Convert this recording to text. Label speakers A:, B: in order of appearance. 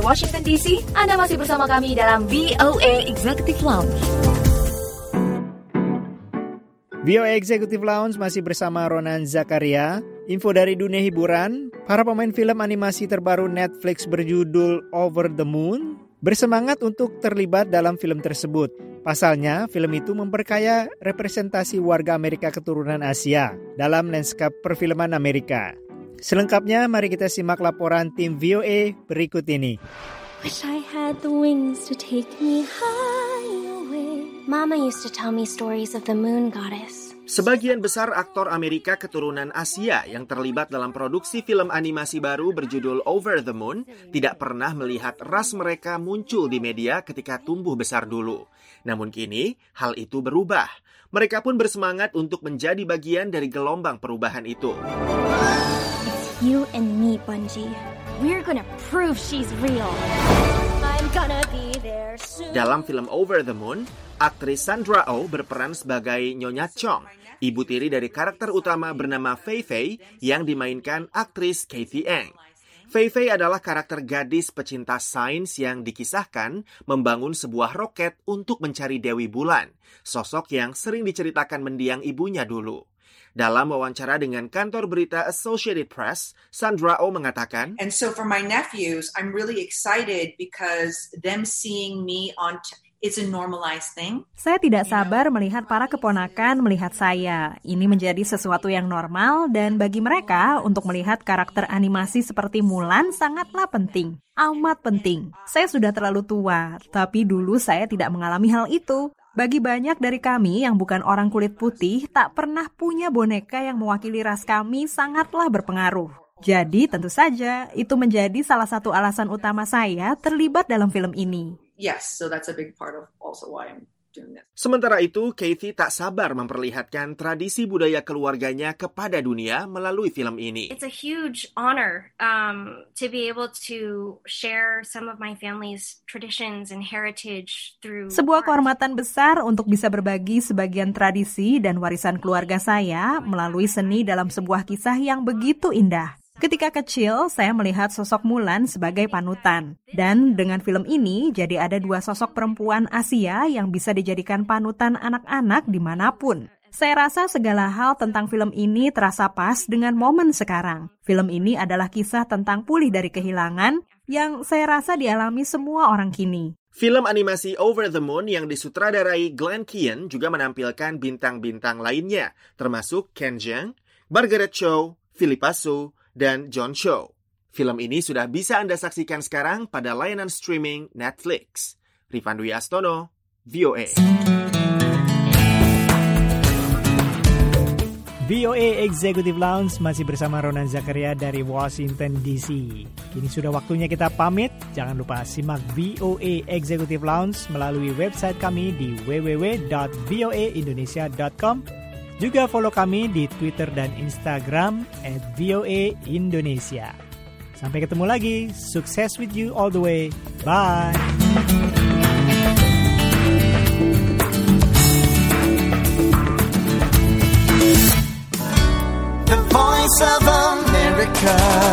A: dari Washington DC, Anda masih bersama kami dalam VOA Executive Lounge.
B: VOA Executive Lounge masih bersama Ronan Zakaria. Info dari dunia hiburan, para pemain film animasi terbaru Netflix berjudul Over the Moon bersemangat untuk terlibat dalam film tersebut. Pasalnya, film itu memperkaya representasi warga Amerika keturunan Asia dalam lanskap perfilman Amerika. Selengkapnya, mari kita simak laporan tim VOA berikut ini.
C: Wish I had the wings to take me high away. Mama used to tell me stories of the moon goddess.
D: Sebagian besar aktor Amerika keturunan Asia yang terlibat dalam produksi film animasi baru berjudul Over the Moon tidak pernah melihat ras mereka muncul di media ketika tumbuh besar dulu. Namun kini, hal itu berubah. Mereka pun bersemangat untuk menjadi bagian dari gelombang perubahan itu.
C: It's you and me, Bungie. We're gonna prove she's real. I'm gonna be there soon.
D: Dalam film Over the Moon, aktris Sandra Oh berperan sebagai Nyonya Chong, ibu tiri dari karakter utama bernama Fei Fei yang dimainkan aktris Cathy Eng. Fei Fei adalah karakter gadis pecinta sains yang dikisahkan membangun sebuah roket untuk mencari Dewi Bulan, sosok yang sering diceritakan mendiang ibunya dulu. Dalam wawancara dengan kantor berita Associated Press, Sandra Oh mengatakan,
E: And so for my nephews, I'm really excited because them seeing me on it's a normalized thing.
F: Saya tidak sabar melihat para keponakan melihat saya. Ini menjadi sesuatu yang normal dan bagi mereka untuk melihat karakter animasi seperti Mulan sangatlah penting. Amat penting. Saya sudah terlalu tua, tapi dulu saya tidak mengalami hal itu. Bagi banyak dari kami yang bukan orang kulit putih, tak pernah punya boneka yang mewakili ras kami sangatlah berpengaruh. Jadi tentu saja itu menjadi salah satu alasan utama saya terlibat dalam film ini.
E: Yes, so that's a big part of also why I'm doing this.
D: Sementara itu, Cathy tak sabar memperlihatkan tradisi budaya keluarganya kepada dunia melalui film ini.
G: It's a huge honor to be able to share some of my family's traditions and heritage through
F: Sebuah kehormatan besar untuk bisa berbagi sebagian tradisi dan warisan keluarga saya melalui seni dalam sebuah kisah yang begitu indah. Ketika kecil, saya melihat sosok Mulan sebagai panutan. Dan dengan film ini, jadi ada dua sosok perempuan Asia yang bisa dijadikan panutan anak-anak dimanapun. Saya rasa segala hal tentang film ini terasa pas dengan momen sekarang. Film ini adalah kisah tentang pulih dari kehilangan yang saya rasa dialami semua orang kini.
D: Film animasi Over the Moon yang disutradarai Glenn Keane juga menampilkan bintang-bintang lainnya, termasuk Ken Jeong, Margaret Cho, Philippa Soo, dan John Cho. Film ini sudah bisa Anda saksikan sekarang pada layanan streaming Netflix. Rifan Dwi Astono, VOA.
B: VOA Executive Lounge masih bersama Ronan Zakaria dari Washington DC. Kini sudah waktunya kita pamit. Jangan lupa simak VOA Executive Lounge melalui website kami di www.voaindonesia.com. Juga follow kami di Twitter dan Instagram @VOA Indonesia. Sampai ketemu lagi. Sukses with you all the way. Bye.
H: The Voice of America.